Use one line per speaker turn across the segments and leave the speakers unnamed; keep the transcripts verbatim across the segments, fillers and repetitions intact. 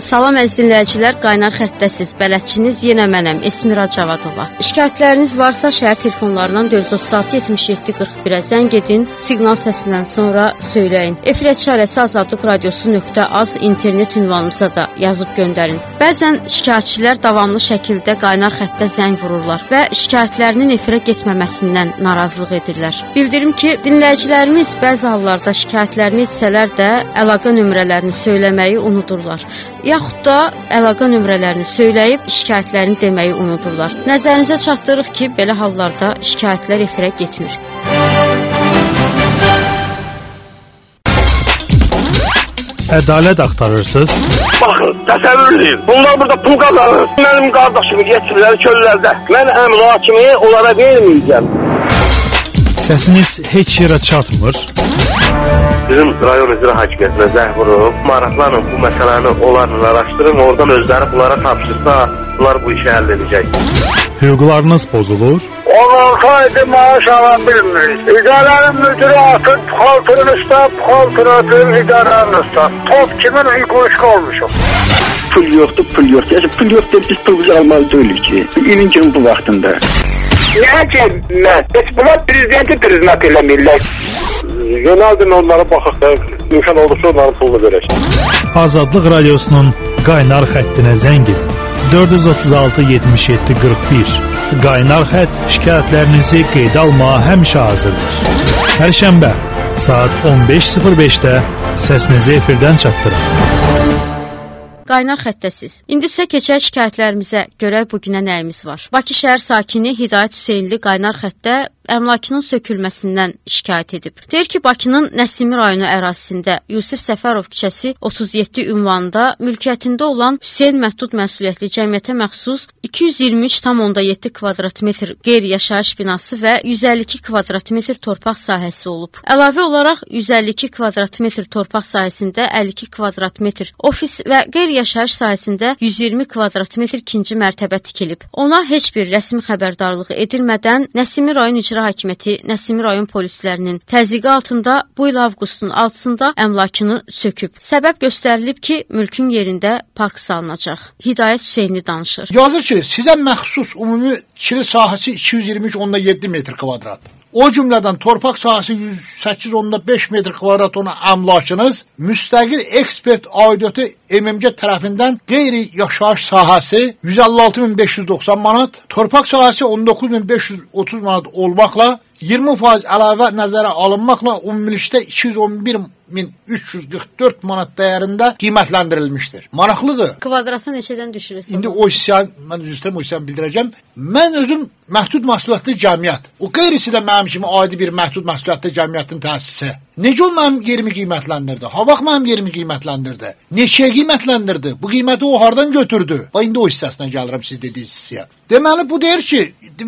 Salam əziz dinləyicilər, Qaynar xəttəsiz. Bələdçiniz yenə mənəm, Esmira Cavadova. Şikayətləriniz varsa şəhər telefonlarından dörd yüz otuz altı yetmiş yeddi qırx birə zəng edin, siqnal səsindən sonra söyləyin. Efir çarəsi azadlıq radiosu nöqtə az internet ünvanımıza da yazıb göndərin. Bəzən şikayətçilər davamlı şəkildə Qaynar xəttə zəng vururlar və şikayətlərinin efirə getməməsindən narazılıq edirlər. Bildirim ki, dinləyicilərimiz bəzi hallarda şikayətlərini etsələr də əlaqə nömrələrini söyləməyi unudurlar. Yaxud da əlaqə nömrələrini söyləyib şikayətlərini deməyi unudurlar. Nəzərinizə çatdırırıq ki, belə hallarda şikayətlər efirə getmir.
Ədalət axtarırsınız?
Baxın, təsəvvür edin. Bunlar burada pul qazanır. Mənim qardaşımı getirirlər çöllərdə. Mən əmlakımı onlara verməyəcəm.
Səsiniz heç yerə çatmır.
Bizim rayon icra hakimiyyətinə zəng vurub, maraqlanın bu məsələni onlarla araşdırın, oradan özləri bunlara tapşırsa, bunlar bu işi həll edəcək.
Hüquqlarınız pozulur?
on altı aydır maaş ala bilmirik. İdarənin müdürü atır, puxaltırın üstə, puxaltır atır, idarənin üstə. Top kimin hüquq olmuşum.
Pul yoxdur, pul yoxdur. Yəni, pul yoxdur, biz pul almalı deyilik ki. İlin kimi bu vaxtında.
Niyə ki, mən? Heç bunlar prezidenti prezident eləmirlər. Yönəldin onlara baxaq da, imkan olduqca onların pulunu verək.
Azadlıq radiosunun Qaynar xəttinə zəng edin. dörd yüz otuz altı yetmiş yeddi qırx bir. Qaynar xətt şikayətlərinizi qeydə almağa həmişə hazırdır. Hər şənbə saat on beş sıfır beşdə səsinizi efirdən çatdırın.
Qaynar xəttəsiz. İndi isə keçək şikayətlərimizə. Görək bugünə nəyimiz var. Bakı şəhər sakini Hidayət Hüseynli Qaynar xəttdə əmlakının sökülməsindən şikayət edib. Deyir ki, Bakının Nəsimi rayonu ərazisində Yusif Səfərov küçəsi otuz yeddi ünvanında mülkiyyətində olan Hüseyn Məhdud Məsuliyyətli Cəmiyyətə məxsus iki yüz iyirmi üç tam onda yeddi kvadrat metr qeyri-yaşayış binası və yüz əlli iki kvadrat metr torpaq sahəsi olub. Əlavə olaraq yüz əlli iki kvadrat metr torpaq sahəsində əlli iki kvadrat metr ofis və qeyri-yaşayış sahəsində yüz iyirmi kvadrat metr ikinci mərtəbə tikilib. Ona heç bir rəsmi xəbərdarlığı edilmədən Nəsimi rayon icra hakimiyyəti Nəsimi rayon polislərinin təzyiqi altında bu il avqustun altısında əmlakını söküb. Səbəb göstərilib ki, mülkün yerində park salınacaq. Hidayət Hüseynli danışır.
Yazır ki, sizə məxsus ümumi tikili sahəsi iki yüz iyirmi üç onda yeddi metr kvadrat. O cümlədən torpaq sahəsi yüz səkkiz onda beş metr kvadrat ona əmlakınız müstəqil ekspert aidiyyatı M M C tərəfindən qeyri-yaşayış sahəsi yüz əlli altı min beş yüz doxsan manat, torpaq sahəsi on doqquz min beş yüz otuz manat olmaqla iyirmi faiz əlavə nəzərə alınmaqla ümumilikdə iki yüz on bir min üç yüz qırx dörd manat dəyərində qiymətləndirilmişdir. Maraqlıdır.
Kvadratı neçədən düşürürsünüz?
İndi o hissəni, mən üzr istəyirəm, o hissəni bildirəcəm. Mən özüm məhdud məsuliyyətli cəmiyyət. O qeyrisi də mənim kimi adi bir məhdud məsuliyyətli cəmiyyətin təsisi. Necə o mənim yerimi qiymətləndirdi? Ha vaxt mənim yerimi qiymətləndirdi? Neçəyə qiymətləndirdi? Bu qiyməti o hardan götürdü? Və indi o hissəsinə gəlirəm siz dediyiniz hissəyə. Deməli bu deyir ki,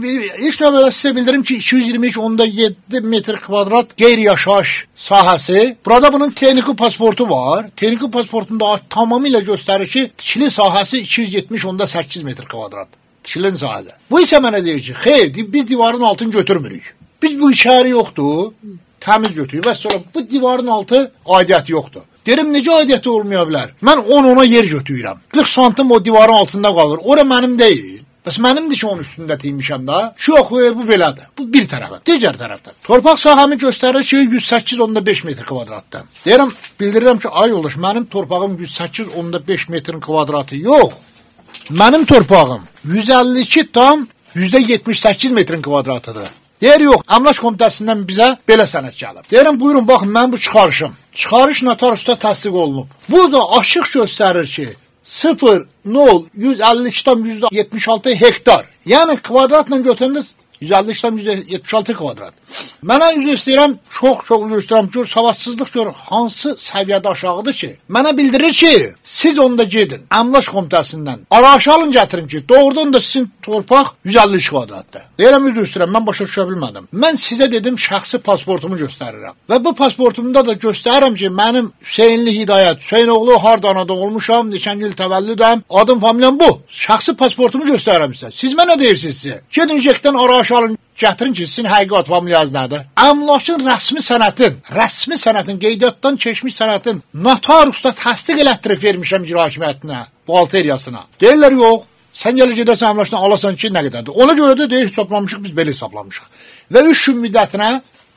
ilk növbədə sizə bildirim ki, iki yüz iyirmi üç onda yeddi metr kvadrat qeyri-yaşayış sahəsi. Burada bunun texniki pasportu var. Texniki pasportunda tamamilə göstərir ki, tikili sahəsi iki yüz yetmiş onda səkkiz metr kvadrat. Tikilin sahədə. Bu isə mənə deyir ki, xeyr, biz divarın altını götürmürük. Biz bu içəri yoxdur, təmiz götürük və sonra bu divarın altı aidiyyəti yoxdur. Derim, necə aidiyyəti olmaya bilər? Mən on ona yer götürürəm. qırx santim o divarın altında qalır. Ora mənim deyil. Bəs mənimdir ki, onun üstündə teymişəm da. Şu yox, bu belədir. Bu bir tərəfə, digər tərəfdən. Torpaq sahəmi göstərir ki, yüz səkkiz onda beş metr kvadratdır. Deyirəm, bildirirəm ki, ay yoldaş, mənim torpağım yüz səkkiz onda beş metrin kvadratı yox. Mənim torpağım yüz əlli iki tam yüzdə yetmiş səkkiz metrin kvadratıdır. Deyir, yox, əmlak komitəsindən bizə belə sənət gəlib. Deyirəm, buyurun, baxın, mən bu çıxarışım. Çıxarış notarusda təsdiq olunub. Bu da açıq göstərir ki, sıfır nol yüz əlli iki tam yüzdə yetmiş altı hektar. Yəni kvadratla götürəndə yüz əlli iki tam yüzdə yetmiş altı kvadrat. Mənə üzr istəyirəm, çox çox üzr istəyirəm ki, savadsızlıq gör hansı səviyyədə aşağıdır ki, mənə bildirir ki, siz onda gedin, əmlak komitəsindən araşı alın gətirin ki, doğrudan da sizin torpaq yüz əlli üç kvadratdır. Deyirəm, üzr istəyirəm, mən başa düşə bilmədim. Mən sizə dedim, şəxsi pasportumu göstərirəm. Və bu pasportumda da göstərirəm ki, mənim Hüseynli Hidayət, Hüseynoğlu hardanada olmuşam, neçən il təvəllüdəm, adım familiyam bu. Şəxsi pasportumu göstərirəm sizə. Siz mənə deyirsiniz sizə. Gedin jekdən araşı başı alın, gətirin ki, sizin həqiqat familiyaz nədir? Əmlakın rəsmi sənətin, rəsmi sənətin, qeydiyyatdan keçmiş sənətin notarusda təsdiq elətdirib vermişəm icra hakimiyyətinə, buhalteriyasına. Deyirlər, yox, sən gəlir gedəsən əmlakdan alasan ki, nə qədərdir? Ona görə də deyir, hesablamışıq, biz belə hesablamışıq. Və üç gün müddətinə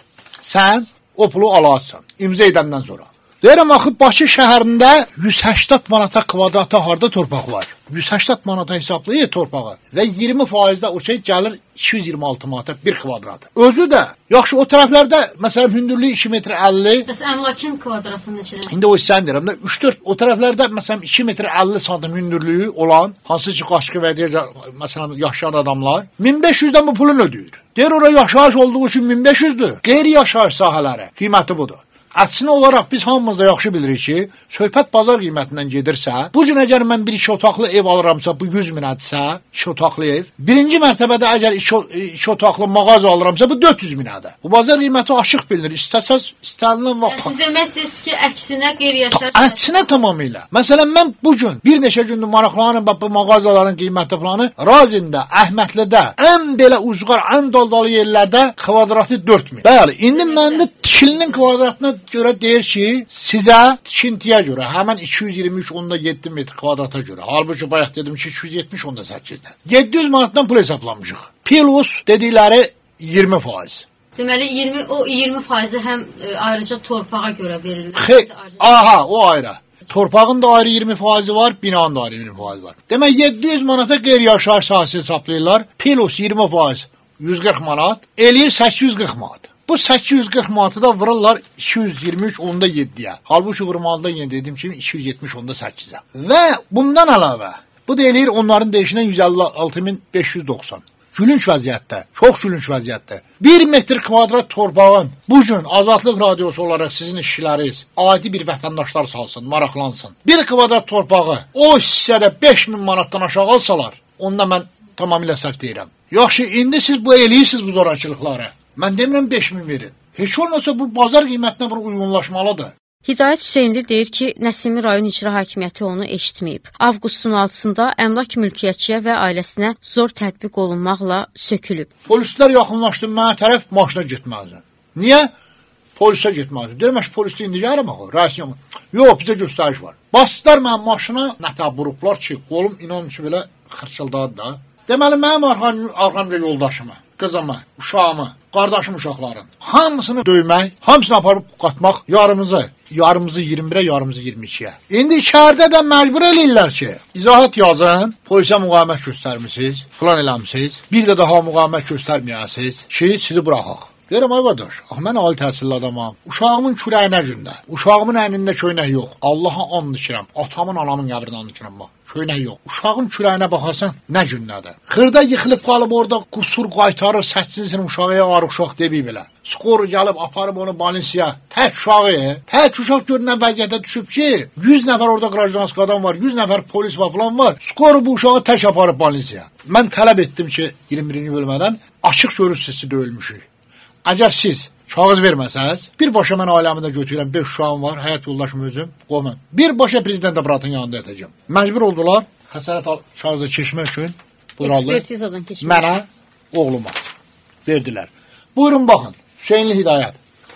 sən o pulu alarsan, imza edəndən sonra. Deyirəm, axı, Bakı şəhərində yüz səksən manata kvadrata harda torpaq var? yüz səksən manata hesablayır torpağı və iyirmi faizdə o şey gəlir iki yüz iyirmi altı manata bir kvadrat. Özü də, yaxşı, o tərəflərdə, məsələn, hündürlüyü iki metr əlli.
Bəs əmlakın kvadratı neçədir?
İndi o sən deyirəm də, üç dörd, o tərəflərdə, məsələn, iki metr əlli santim hündürlüyü olan, hansı ki, qaşqı və deyəcək, məsələn, yaşayan adamlar, min beş yüzdən bu pulun ödəyir. Deyir, oraya yaşayış olduğu üçün min beş yüzdür. Qeyri-yaşayış sahələri, qiyməti budur. Əksinə olaraq biz hamımız da yaxşı bilirik ki, söhbət bazar qiymətindən gedirsə, bu gün əgər mən bir iki otaqlı ev alıramsa, bu yüz minədirsə, iki otaqlı ev, birinci mərtəbədə əgər iki, iki otaqlı mağaza alıramsa, bu dörd yüz minədir. Bu bazar qiyməti açıq bilinir, istəsəz, istənilən vaxt.
Siz demək istəyirsiniz ki, əksinə qeyri-yaşayış.
Əksinə tamamilə. Məsələn, mən bu gün bir neçə gündür maraqlanırım, bu mağazaların qiyməti planı, Razində, Əhmədlidə, ən belə uzqar, ən daldalı yerlərdə kvadratı dörd min. Bəli, indi məndə tikilinin kvadratına görə deyir ki, sizə tikintiyə görə, həmən iki yüz iyirmi üç onda yeddi metr kvadrata görə, halbuki bayaq dedim ki, iki yüz yetmiş onda səkkizdən. yeddi yüz manatdan pul hesablamışıq. Plus dedikləri iyirmi faiz.
Deməli, iyirmi, o iyirmi faizi həm e, ayrıca torpağa görə verilir.
Xey, aha, o ayrı. Torpağın da ayrı iyirmi faizi var, binanın da ayrı iyirmi faizi var. Demək, yeddi yüz manata qeyri-yaşayış sahəsi hesablayırlar, plus iyirmi faiz, yüz qırx manat, eləyir səkkiz yüz qırx manat. Bu səkkiz yüz qırx manatı da vururlar iki yüz iyirmi üç onda yeddiyə. Halbuki vurmalıdan yenə dediyim kimi iki yüz yetmiş onda səkkizə. Və bundan əlavə, bu da eləyir onların deyişindən yüz əlli altı min beş yüz doxsan. Gülünç vəziyyətdə, çox gülünç vəziyyətdə. bir metr kvadrat torpağın bu gün Azadlıq Radiosu olaraq sizin işçiləriniz adi bir vətəndaşlar salsın, maraqlansın. Bir kvadrat torpağı o hissədə beş min manatdan aşağı alsalar, onda mən tamamilə səhv deyirəm. Yaxşı, indi siz bu eləyirsiniz bu zorakılıqları. Mən demirəm beş min verin. Heç olmasa bu bazar qiymətinə buna uyğunlaşmalıdır.
Hidayət Hüseynli deyir ki, Nəsimi rayon icra hakimiyyəti onu eşitməyib. Avqustun altısında əmlak mülkiyyətçiyə və ailəsinə zor tətbiq olunmaqla sökülüb.
Polislər yaxınlaşdı, mənə tərəf maşına getməlidir. Niyə? Polisə getməlidir. Demək, polisdə indi gələm axı, rəsmi. Yox, bizə göstəriş var. Basdılar mənim maşına, nətə vurublar ki, qolum inan ki, belə xırçıldadı da. Deməli, mənim arxamda yoldaşımı, qızımı, uşağımı, qardaşım uşaqların hamısını döymək, hamısını aparıb qatmaq yarımızı, yarımızı iyirmi birə, yarımızı iyirmi ikiyə. İndi şəhərdə də məcbur eləyirlər ki, izahat yazın, polisə müqavimət göstərmişsiniz, falan eləmişsiniz, bir də daha müqavimət göstərməyəsiniz ki, sizi buraxaq. Deyirəm, ay qardaş, axı mən ali təhsilli adamam. Uşağımın kürəyinə gündə, uşağımın əynində köynək yox. Allaha and içirəm, atamın, anamın qəbrinə and içirəm, bax. Köynək yox. Uşağın kürəyinə baxarsan, nə gündədir. Xırda yıxılıb qalıb orada qusur qaytarır, səkkizinsin uşağıya ağır uşaq debi belə. Skor gəlib aparıb onu Balinsiya. Tək uşağı, tək uşaq görünən vəziyyətə düşüb ki, yüz nəfər orada qrajdansk adam var, yüz nəfər polis var falan var. Skor bu uşağı tək aparıb Balinsiya. Mən tələb etdim ki, iyirmi birinci bölmədən açıq görürsünüz ki, döyülmüşük. Əgər siz kağız verməsəz, birbaşa mən ailəmi də götürürəm, beş uşağım var, həyat yoldaşım özüm, qoymam. Birbaşa prezident aparatın yanında yatacağım. Məcbur oldular, xəsarət kağızda keçmək üçün
ekspertizadan keçmək
mənə, oğluma verdilər. Buyurun, baxın, Hüseynli Hidayət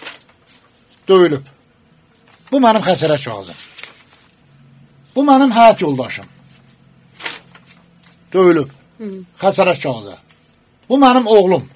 döyülüb. Bu mənim xəsarət kağızım. Bu mənim həyat yoldaşım. Döyülüb. Xəsarət kağızı. Bu mənim oğlum.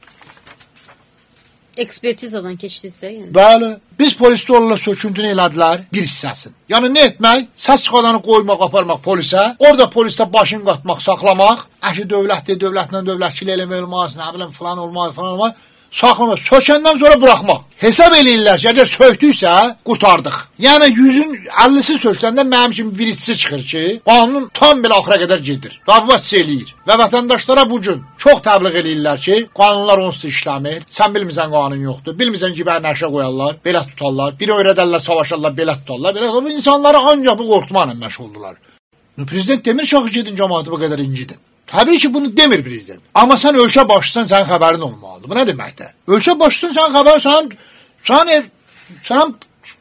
Ekspertizadan keçdiniz də, yəni.
Bəli, biz polisdə onunla söküntünü elədilər bir hissəsin. Yəni, nə etmək? Səs çıxadanı qoymaq, aparmaq polisə, orada polisdə başını qatmaq, saxlamaq, əşi dövlətdir, dövlətlə dövlətçilik eləmək olmaz, nə biləm, falan olmaz, falan olmaz, saxlamaq, sökəndən sonra buraxmaq. Hesab eləyirlər ki, əgər söktüksə, qutardıq. Yəni, yüzün əllisi sökəndə mənim kimi birisi çıxır ki, qanun tam belə axıra qədər gedir. Rabbat eləyir. Və vətəndaşlara bugün çox təbliğ eləyirlər ki, qanunlar onsuz işləmir, sən bilmirsən qanun yoxdur, bilmirsən ki, bəni nəşə qoyarlar, belə tutarlar, biri öyrədərlər, savaşarlar, belə tutarlar, belə tutarlar. İnsanları ancaq bu qorxutmanla məşğul oldular. Prezident demir şaxı gedin, cəmaatı bu qədər incidin. Təbii ki, bunu demir prezident. Amma sən ölkə başçısan, sənin xəbərin olmalıdır. Bu nə deməkdir? Ölkə başçısan, sənin xəbərin, sən, sən, sən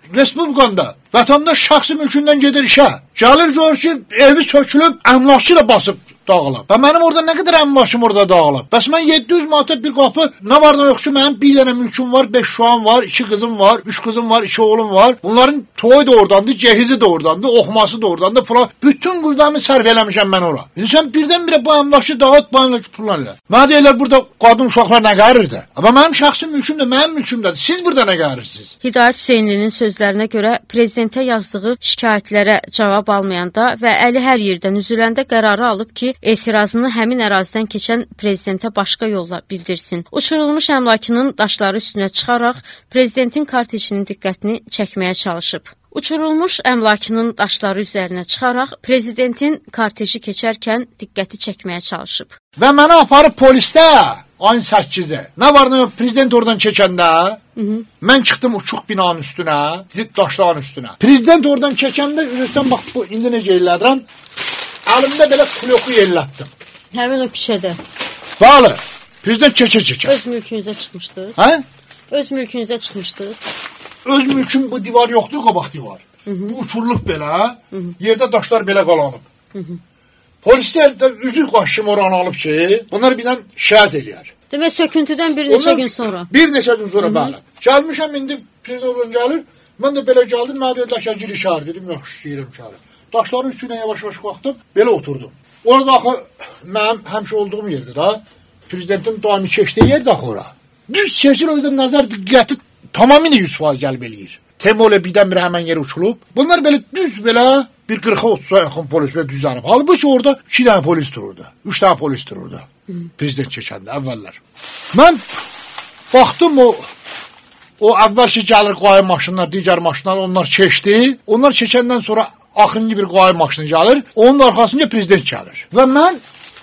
respublikanda vətəndaş şəxsi mülkündən gedir işə. Gəlir görür ki, evi sökülüb, əmlakçı da basıb dağılıb. Və mənim orada nə qədər əmlakım orada dağılıb. Bəs mən yeddi yüz manata bir qapı, nə var nə yox ki, mənim bir dənə mülküm var, beş uşağım var, iki qızım var, üç qızım var, iki oğlum var. Bunların toyu da oradandır, cehizi de oradandır, oxuması da oradandır falan. Bütün qüvvəmi sərf eləmişəm mən ora. İndi sən birdən-birə bu əmlakçı dağıt, bu əmlakçı pullarla. Mənə deyirlər, burada qadın uşaqlar nə qərirdir? Amma mənim şəxsi mülküm də mənim mülkümdədir. Siz burada nə qərirsiniz?
Hidayət Hüseynlinin sözlərinə görə prezidentə yazdığı şikayətlərə cavab almayanda və əli hər yerdən üzüləndə qərarı alıb ki, etirazını həmin ərazidən keçən prezidentə başqa yolla bildirsin. Uçurulmuş əmlakının daşları üstünə çıxaraq prezidentin kortejinin diqqətini çəkməyə çalışıb. Uçurulmuş əmlakının daşları üzərinə çıxaraq prezidentin korteji keçərkən diqqəti çəkməyə çalışıb.
Və mənə aparıb polisdə ayın səkkizi. Nə var nə yox, prezident oradan keçəndə Hı -hı. Mən çıxdım uçuq binanın üstünə, daşların üstünə. Prezident oradan keçəndə üzrdən bax bu indi necə elədirəm? Əlimdə belə kuloku yerlətdim.
Həmin o küçədə.
Bəli. Prezident keçə-keçə.
Öz mülkünüzə çıxmışdınız?
Hə?
Öz mülkünüzə çıxmışdınız?
Öz mülküm bu divar yoxdur, qabaq divar. Hı -hı. Bu uçurluq belə, Hı -hı. yerdə daşlar belə qalanıb. Hı -hı. Polislər də üzü qaşım oranı alıb ki, bunlar birdən şəhid eləyər.
Demək söküntüdən bir neçə
Onlar, gün
sonra.
Bir neçə gün sonra, Hı -hı. bəli. Gəlmişəm indi prezident gəlir. Mən də belə gəldim, mənə dedilər ki, gir şəhər dedim, yox, girim şəhərə. Daşların üstünə yavaş-yavaş qalxdım, belə oturdum. Orada axı mənim həmişə olduğum yerdir da. Prezidentin daimi keçdiyi yerdir axı ora. Düz keçir, o yüzden nəzər diqqəti tamamilə yüz faiz cəlb eləyir. Temolə birdən-birə həmən yeri uçulub. Bunlar belə düz belə bir qırxa otuza yaxın polis belə düzlənib. Halbuki orada iki dənə polis dururdu. Üç dənə polis dururdu. Hı. Prezident keçəndə əvvəllər. Mən baxdım o o əvvəl ki gəlir qayı maşınlar, digər maşınlar, onlar keçdi. Onlar keçəndən sonra axırıncı bir qayı maşını gəlir. Onun arxasınca prezident gəlir. Və mən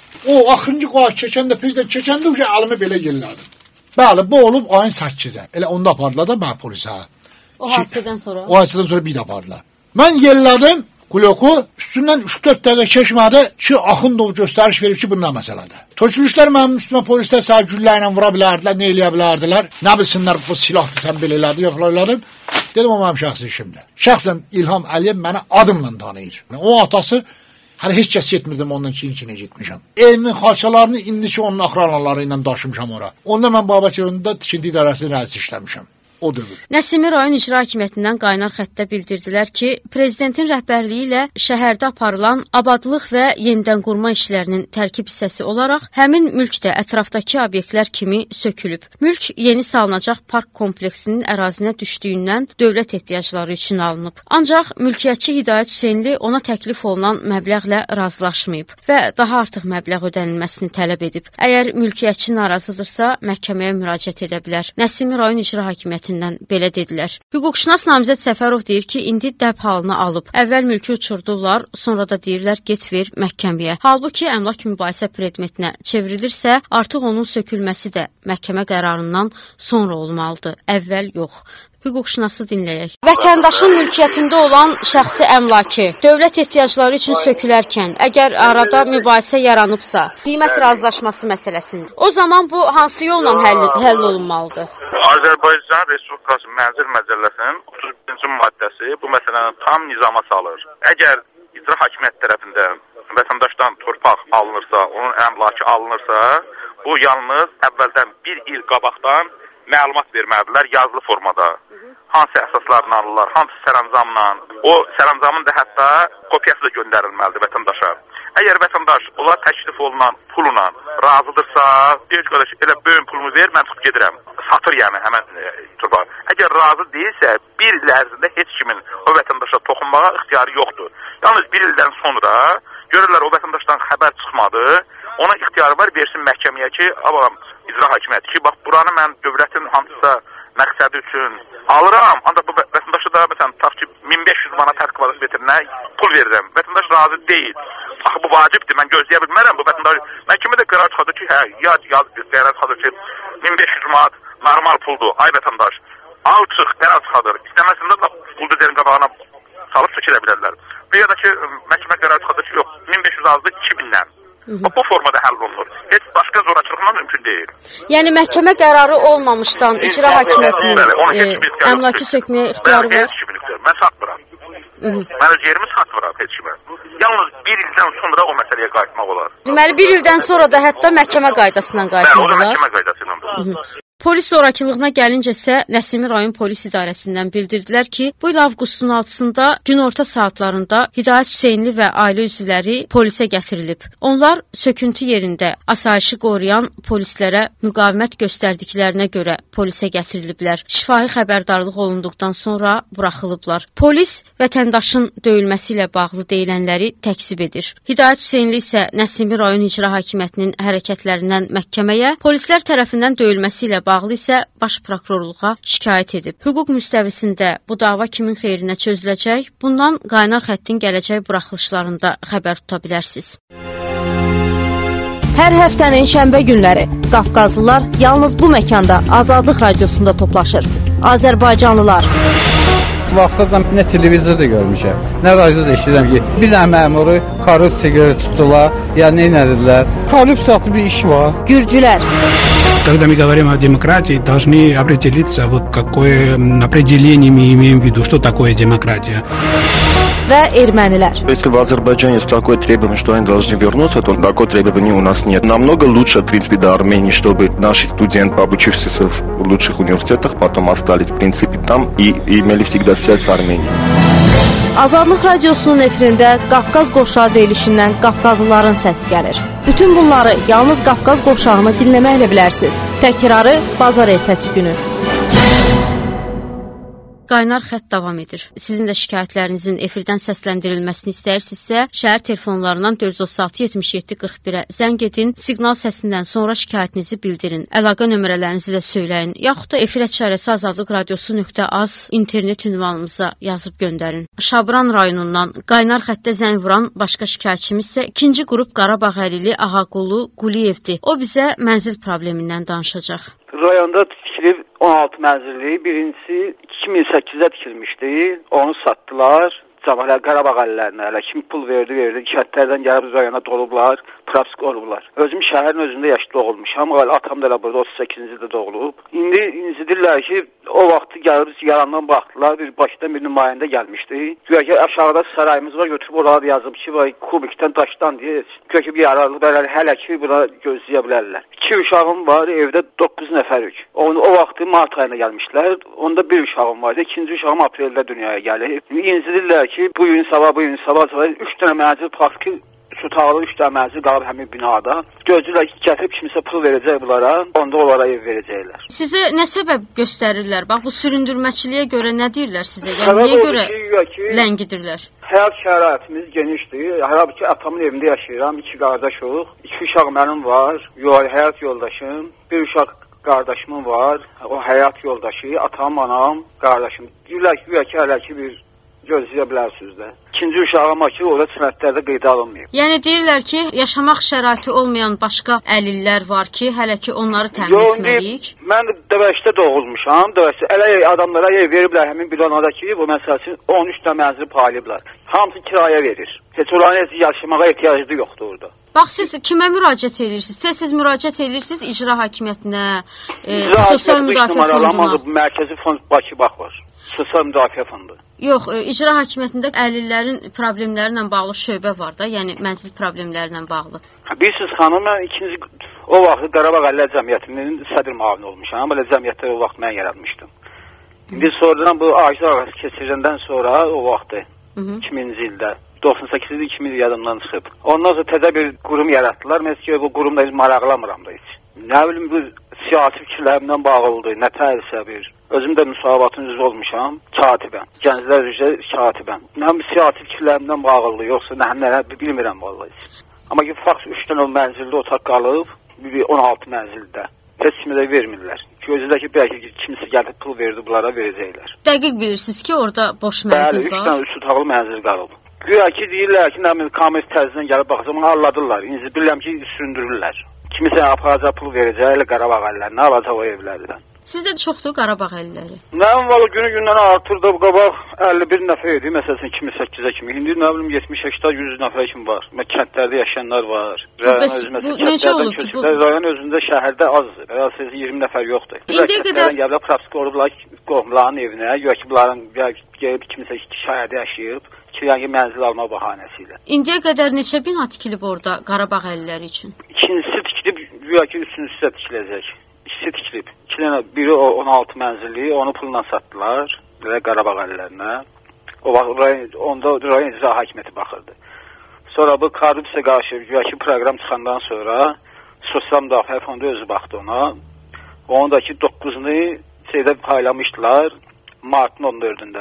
o axırıncı qayı keçəndə, prezident keçəndə ki əlimi belə yerlədim. Bəli, bu olub ayın səkkizi. Elə onda apardılar da mən polisə.
O hadisədən sonra?
O hadisədən sonra bir də apardılar. Mən yerlədim kuloku, üstündən üç dörd dəqiqə keçmədi ki, Axundov göstəriş verib ki, bu nə məsələdir. Tökülüşlər mənim üstümə polislər səhə güllərlə vura bilərdilər, nə eləyə bilərdilər. Nə bilsinlər bu silahdır, sən belə elədin, yoxlar elədim. Dedim, o mənim şəxsi işimdir. Şəxsən İlham Əliyev mənə adımla tanıyır. O atası, hələ heç kəs getmirdim ondan Çin-Çinə getmişəm. Evimin xalçalarını indiki onun axranaları ilə daşımışam ora. Onda mən Babəkir önündə tikinti idarəsinin rəisi işləmişəm. O dövr.
Nəsimi rayon icra hakimiyyətindən qaynar xəttdə bildirdilər ki, prezidentin rəhbərliyi ilə şəhərdə aparılan abadlıq və yenidən qurma işlərinin tərkib hissəsi olaraq həmin mülk də ətrafdakı obyektlər kimi sökülüb. Mülk yeni salınacaq park kompleksinin ərazinə düşdüyündən dövlət ehtiyacları üçün alınıb. Ancaq mülkiyyətçi Hidayət Hüseynli ona təklif olunan məbləğlə razılaşmayıb və daha artıq məbləğ ödənilməsini tələb edib. Əgər mülkiyyətçi narazıdırsa, məhkəməyə müraciət edə bilər. Nəsimi rayon icra hakimiyyəti belə dedilər. Hüquqşünas Namizəd Səfərov deyir ki, indi dəb halını alıb. Əvvəl mülkü uçurdular, sonra da deyirlər get ver məhkəməyə. Halbuki əmlak mübahisə predmetinə çevrilirsə, artıq onun sökülməsi də məhkəmə qərarından sonra olmalıdır, əvvəl yox. Hüquqşünası dinləyək. Vətəndaşın mülkiyyətində olan şəxsi əmlakı dövlət ehtiyacları üçün sökülərkən, əgər arada mübahisə yaranıbsa, qiymət razılaşması məsələsində, o zaman bu hansı yolla həll, həll olunmalıdır?
Azərbaycan Respublikası Mənzil Məcəlləsinin otuz birinci maddəsi bu məsələni tam nizama salır. Əgər icra hakimiyyəti tərəfindən vətəndaşdan torpaq alınırsa, onun əmlakı alınırsa, bu yalnız əvvəldən bir il qabaqdan məlumat verməlidirlər yazılı formada. Hansı əsaslarla alırlar, hansı sərəncamla, o sərəncamın da hətta kopyası da göndərilməlidir vətəndaşa. Əgər vətəndaş onlar təklif olunan pulla razıdırsa, deyir ki, qardaş, elə böyün pulumu ver, mən tutub gedirəm. Satır yəni həmən e, torpağı. Əgər razı deyilsə, bir il ərzində heç kimin o vətəndaşa toxunmağa ixtiyarı yoxdur. Yalnız bir ildən sonra görürlər o vətəndaşdan xəbər çıxmadı, ona ixtiyarı var, versin məhkəməyə ki, abam, icra hakimiyyəti ki, bax, buranı mən dövlətin hansısa məqsədi üçün alıram, ancaq bu vətəndaşı da, məsələn, tap ki, min beş yüz manat hər kvadrat metrinə pul verirəm. Vətəndaş razı deyil. Axı, bu vacibdir, mən gözləyə bilmərəm bu vətəndaş. Məhkəmədə qərar çıxadır ki, hə, yaz, yaz, qərar çıxadır ki, min beş yüz manat normal puldur, ay vətəndaş. Al çıx, qərar çıxadır. İstəməsində də buldozerin qabağına salıb çəkilə bilərlər. Bir ya da ki, məhkəmə qərar çıxadır ki, yox, min beş yüz azdır, iki mindən. Bu formada həll olunur. Heç başqa zorakılıqla mümkün deyil.
Yəni məhkəmə qərarı olmamışdan icra hakimiyyətinin e, əmlakı sökməyə ixtiyarı var.
Heç kimin Mən satmıram. Mən öz yerimi satmıram heç kimə. Yalnız bir ildən sonra o məsələyə qayıtmaq olar.
Deməli bir ildən sonra da hətta məhkəmə qaydasından qayıtmaq olar.
Bəli, o da məhkəmə qaydasından.
Polis zorakılığına gəlincə isə Nəsimi rayon polis idarəsindən bildirdilər ki, bu il avqustun altısında günorta saatlarında Hidayət Hüseynli və ailə üzvləri polisə gətirilib. Onlar söküntü yerində asayişi qoruyan polislərə müqavimət göstərdiklərinə görə polisə gətiriliblər. Şifahi xəbərdarlıq olunduqdan sonra buraxılıblar. Polis vətəndaşın döyülməsi ilə bağlı deyilənləri təkzib edir. Hidayət Hüseynli isə Nəsimi rayon icra hakimiyyətinin hərəkətlərindən məhkəməyə, polislər tərəfindən döyülməsi ilə bağlı isə baş prokurorluğa şikayət edib. Hüquq müstəvisində bu dava kimin xeyrinə çözüləcək? Bundan Qaynar xəttin gələcək buraxılışlarında xəbər tuta bilərsiniz.
Hər həftənin şənbə günləri Qafqazlılar yalnız bu məkanda Azadlıq radiosunda toplaşır. Azərbaycanlılar.
Vaxtacan nə televizorda görmüşəm, nə radioda eşidirəm ki, bir dənə məmuru korrupsiya görə tutdular, ya nə edilər? Korrupsiya adlı bir iş var.
Gürcülər.
Когда мы говорим о демократии, должны определиться, вот какое определение мы имеем в виду, что такое демократия.
Və ermənilər.
Если в Азербайджане есть такое требование, что они должны вернуться, то такое требование у нас нет. Намного лучше, в принципе, до Армении, чтобы наши студенты, обучившиеся в лучших университетах, потом остались, в принципе, там и имели всегда связь с Арменией.
Azadlıq radiosunun efirində Qafqaz qovşağı deyilişindən Qafqazlıların səsi gəlir. Bütün bunları yalnız Qafqaz qovşağını dinləməklə bilərsiniz. Təkrarı bazar ertəsi günü.
Qaynar xətt davam edir. Sizin də şikayətlərinizin efirdən səsləndirilməsini istəyirsinizsə, şəhər telefonlarından dörd yüz otuz altı yetmiş yeddi qırx birə zəng edin, siqnal səsindən sonra şikayətinizi bildirin. Əlaqə nömrələrinizi də söyləyin, yaxud da efirə çarəsi azadlıq radiosu nöqtə az internet ünvanımıza yazıb göndərin. Şabran rayonundan Qaynar xəttə zəng vuran başqa şikayətçimiz isə ikinci qrup Qarabağ əlili Ağaqulu Quliyevdir. O bizə mənzil problemindən danışacaq.
Rayonda tikilib on altı mənzilli, birincisi iki min səkkizdə tikilmişdi, onu satdılar. Cəmalə Qarabağ əllərinə, hələ kim pul verdi, verdi, kəndlərdən gəlib rayona dolublar, prask olublar. Özüm şəhərin özündə yaşlı doğulmuşam, atam da elə burada otuz səkkizinci ildə doğulub. İndi incidirlər ki, o vaxtı gəlib yalandan baxdılar, bir başdan bir nümayəndə gəlmişdi. Güya ki, aşağıda sarayımız var, götürüb orada yazıb ki, kubikdən, daşdan deyə, güya ki, bir yararlı bərəli hələ ki, buna gözləyə bilərlər. İki uşağım var, evdə doqquz nəfərik. Onu, o vaxtı mart ayına gəlmişlər, onda bir uşağım vardı, ikinci uşağım apreldə dünyaya gəlib. İncidirlər ki, bu gün sabah, bu gün sabah, sabah, üç dənə mənzil parkı, şutaqlı üç dənə mənzil qalıb həmin binada. Gözlürlər ki, gətirib kimsə pul verəcək bunlara, onda onlara ev verəcəklər.
Sizə nə səbəb göstərirlər? Bax, bu süründürməçiliyə görə nə deyirlər sizə? Yəni, niyə görə ki, ləngidirlər?
Həyat şəraitimiz genişdir. Hələ ki, atamın evində yaşayıram, iki qardaşıq, iki uşaq mənim var, yol, həyat yoldaşım, bir uşaq qardaşımın var, o həyat yoldaşı, atam, anam, qardaşım. Deyirlər ki, ki, hələ ki, bir gözləyə bilərsiniz də. İkinci uşağıma ki, orada sənədlərdə qeydə alınmayıb.
Yəni deyirlər ki, yaşamaq şəraiti olmayan başqa əlillər var ki, hələ ki onları təmin etməliyik.
Mən Dəvəşdə doğulmuşam. Dəvəşdə elə adamlara yer veriblər həmin binada ki, bu məsələsini on üç dənə mənzil paylayıblar. Hamısı kirayə verir. Heç onların yaşamağa ehtiyacı yoxdur orada.
Bax, siz kimə müraciət edirsiniz? Tez-tez müraciət edirsiniz icra hakimiyyətinə, e, sosial müdafiə fonduna.
Mərkəzi fond Bakı bax var. Sosial müdafiə fondu.
Yox, e, icra hakimiyyətində əlillərin problemləri ilə bağlı şöbə var da, yəni mənzil problemləri ilə bağlı.
Bilirsiniz xanım, mən ikinci o vaxt Qarabağ Əlillər Cəmiyyətinin sədr müavini olmuşam. Belə cəmiyyətdə o vaxt mən yaratmışdım. İndi sonradan bu aciz ağası keçiriləndən sonra o vaxtı iki minci ildə doxsan səkkizdə iki min yadımdan çıxıb. Ondan sonra təzə bir qurum yaratdılar. Məsələn, bu qurumda heç maraqlamıram da heç. Nə bilim, bu siyasi fikirlərimdən bağlıdır, nə tərsə bir. Özüm də müsahibatın üzvü olmuşam, katibəm. Gənclər üzrə katibəm. Mən siyasi fikirlərimdən bağlıdır, yoxsa nə, nə, bilmirəm vallahi. Amma ki, faks üç dənə mənzildə otaq qalıb, on altı mənzildə. Heç kimi də vermirlər. Gözüdəki bəlkə kimsə gəlib pul verdi, bunlara verəcəklər.
Dəqiq bilirsiniz ki, orada boş mənzil
Bəli,
var.
Bəli, üç dənə üç otaqlı mənzil qalıb. Güya ki, deyirlər ki, nəmin kamer tərzindən gəlib baxacaq, onu alladırlar. İnci bilirəm ki, süründürürlər. Kimisə aparacaq pul verəcək, elə Qarabağ əllərinə alacaq o evlərdən.
Sizdə də çoxdur Qarabağ əlilləri?
Mənim valla günü gündən artır da bu qabaq əlli bir nəfər idi, məsələn iki min səkkizə kimi. İndi nə bilim yetmiş səksən yüz nəfər kimi var. Kəndlərdə yaşayanlar var.
Bəs bu necə olur ki? Bu
rayon özündə şəhərdə azdır. Realsiz iyirmi nəfər yoxdur.
İndiyə qədər
gəlib praktik olublar qohumların evinə, ya ki bunların gəlib kimsə şəhərdə yaşayıb, kirayəyə mənzil alma bahanəsi ilə.
İndiyə qədər neçə bina tikilib orada Qarabağ əlilləri üçün?
İkincisi tikilib, ya ki üçüncüsü də tikiləcək. İkisi tikilib. İki dənə biri on altı mənzilli, onu pulla satdılar Qarabağ əlillərinə. O vaxt onda rayon icra hakimiyyəti baxırdı. Sonra bu korrupsiya qarşı güvəki proqram çıxandan sonra Sosial Müdafiə Fondu özü baxdı ona. Ondakı doqquzunu şeydə paylamışdılar martın on dördündə.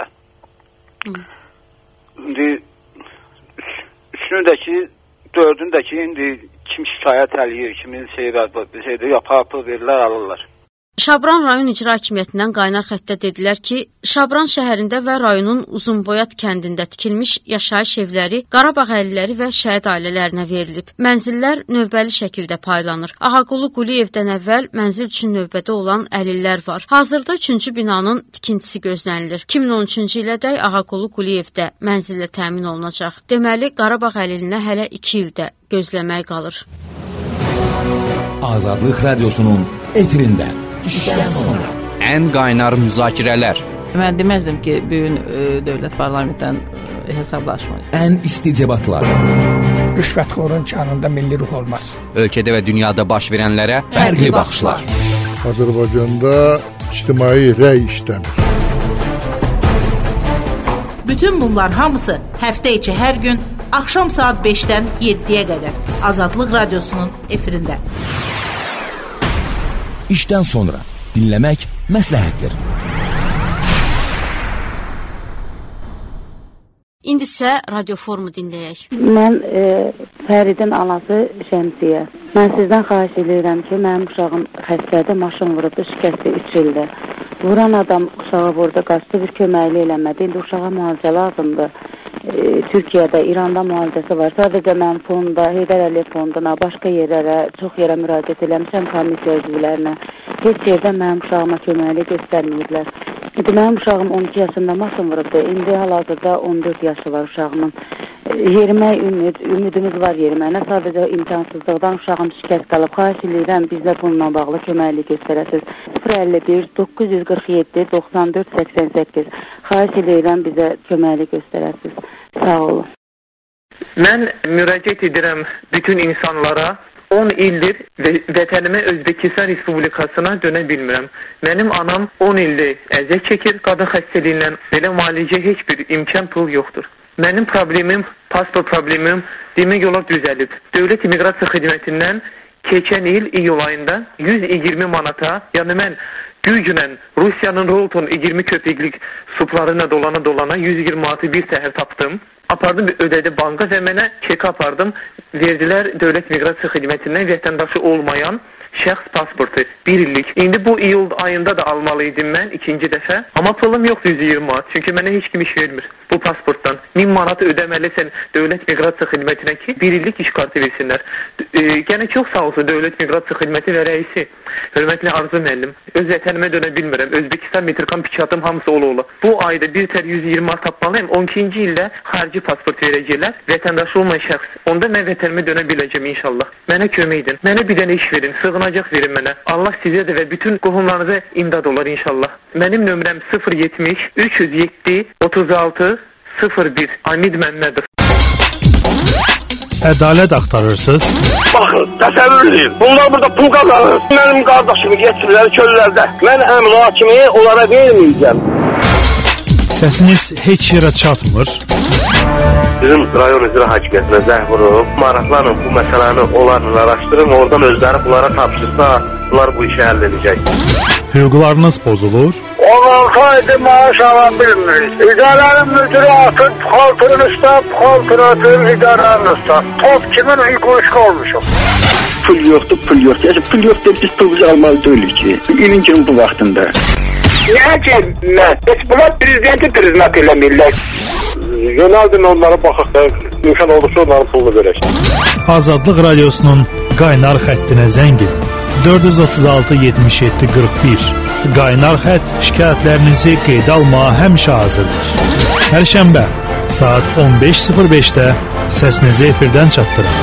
İndi üçünündəki, dördündəki indi kim şikayət eləyir, kimin şeydə, şeydə yapı verirlər, alırlar.
Şabran rayon icra hakimiyyətindən qaynar xəttdə dedilər ki, Şabran şəhərində və rayonun Uzunboyat kəndində tikilmiş yaşayış evləri Qarabağ əlilləri və şəhid ailələrinə verilib. Mənzillər növbəli şəkildə paylanır. Ağaqulu Quliyevdən əvvəl mənzil üçün növbədə olan əlillər var. Hazırda üçüncü binanın tikintisi gözlənilir. iki min on üçüncü ilədək Ağaqulu Quliyevdə mənzillə təmin olunacaq. Deməli, Qarabağ əlilinə hələ iki ildə gözləmək qalır.
Azadlıq Radiosunun efirində İşdən sonra
ən qaynar müzakirələr.
Mən deməzdim ki, bu gün dövlət parlamentdən hesablaşma.
Ən isti debatlar.
Rüşvətxorun canında milli ruh olmaz.
Ölkədə və dünyada baş verənlərə
fərqli baxışlar.
Azərbaycanda ictimai rəy işləmir.
Bütün bunlar hamısı həftə içi hər gün axşam saat beşdən yeddiyə qədər Azadlıq Radiosunun efirində.
İşdən sonra dinləmək məsləhətdir.
İndi isə radio formu dinləyək.
Mən e, Fəridin anası Şəmsiyə. Mən sizdən xahiş edirəm ki, mənim uşağım xəstədə maşın vurubdu, şikəsti üç ildə. Vuran adam uşağı vurdu, qaçdı, bir köməkli eləmədi. İndi uşağa müalicə lazımdır. E, Türkiyədə, İranda müalicəsi var. Sadəcə mən fonda, Heydər Əliyev fonduna, başqa yerlərə, çox yerə müraciət eləmişəm komissiya üzvlərinə. Heç yerdə mənim uşağıma köməkli göstərməyiblər. İndi mənim uşağım on iki yaşında maşın vurubdu. İndi hal-hazırda on dörd yaşı var uşağımın. Yerimək ümid, ümidimiz var yeriməyinə. Sadəcə imkansızlıqdan uşağım şikəst qalıb. Xahiş edirəm, bizə bununla bağlı köməkli göstərəsiz. sıfır əlli bir doqquz yüz qırx yeddi doxsan dörd səksən səkkiz. Xahiş edirəm, bizə köməkli göstərəsiz. Sağ olun.
Mən müraciət edirəm bütün insanlara. on ildir vətənimə Özbəkistan Respublikasına dönə bilmirəm. Mənim anam on ildir əziyyət çəkir qadın xəstəliyindən. Belə müalicə heç bir imkan pul yoxdur. Mənim problemim, pasport problemim demək olar düzəlib. Dövlət İmmiqrasiya Xidmətindən keçən il iyul ayında yüz iyirmi manata, yəni mən güclə Rusiyanın Rolton iyirmi köpəklik suplarına dolana dolana yüz iyirmi manatı bir səhər tapdım. Apardım, ödədi banka və mənə çek apardım. Verdilər Dövlət Miqrasiya Xidmətindən vətəndaşı olmayan şəxs pasportu bir illik. İndi bu iyul ayında da almalıydım mən ikinci dəfə. Amma pulum yoxdur yüz iyirmi manat. Çünki mənə heç kim iş vermir bu pasportdan. min manatı ödəməlisən Dövlət Miqrasiya Xidmətinə ki, bir illik iş kartı versinlər. E, Gənə çox sağ olsun Dövlət Miqrasiya Xidməti və rəisi. Hörmətli Arzu müəllim. Öz vətənimə dönə bilmirəm. Özbəkistan metrikam pişatım hamısı ola-ola. Bu ayda bir tər yüz iyirmi manat tapmalıyım. on ikinci ildə xarici pasport verəcəklər. Vətəndaşı olmayan şəxs. Onda mən vətənimə dönə biləcəm inşallah. Mənə kömək edin. Mənə bir dənə iş verin. Sığınacaq verin mənə. Allah sizə də və bütün qohumlarınıza imdad olar inşallah. Mənim nömrəm sıfır yetmiş üç yüz yeddi otuz altı sıfır bir. Amid Məmmədov.
Ədalət axtarırsınız?
Baxın, təsəvvür edin. Bunlar burada pul qazanır. Mənim qardaşımı getirirlər çöllərdə. Mən əmla kimi onlara verməyəcəm.
Səsiniz heç yerə çatmır.
Bizim rayon icra hakimiyyətinə zəng vurub, maraqlanın bu məsələni onlarla araşdırın, oradan özləri bunlara tapşırsa, bunlar bu işi həll edəcək.
Hüquqlarınız pozulur?
on altı aydır maaş ala bilmirik. İdarənin müdürü atır, xaltının üstə, xaltını atır, idarənin üstə. Top kimin hüquq olmuşum.
Pul yoxdur, pul yoxdur. Yəni pul yoxdur, biz pulumuzu almalı deyilik ki, ilin kimi bu vaxtında.
Niyə ki, mən? Heç bunlar prezidenti prezident eləmirlər. Yönəldin onlara baxaq da, imkan olursa onların pulunu verək.
Azadlıq Radiosunun qaynar xəttinə zəng edin. dörd yüz otuz altı yetmiş yeddi qırx bir. Qaynar xətt şikayətlərinizi qeydə almağa həmişə hazırdır. Hər şənbə saat on beş sıfır beşdə səsinizi efirdən çatdırın.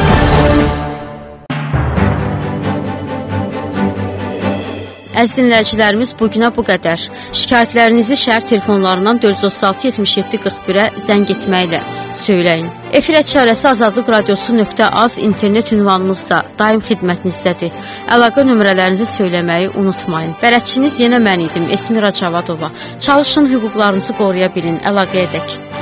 Əziz dinləyicilərimiz, bugünə bu qədər. Şikayətlərinizi şəhər telefonlarından dörd yüz otuz altı yetmiş yeddi qırx birə zəng etməklə söyləyin. Efir əçarəsi azadlıq radiosu nöqtə az internet ünvanımızda daim xidmətinizdədir. Əlaqə nömrələrinizi söyləməyi unutmayın. Bələdçiniz yenə mən idim, Esmira Cavadova. Çalışın, hüquqlarınızı qoruya bilin, əlaqə edək.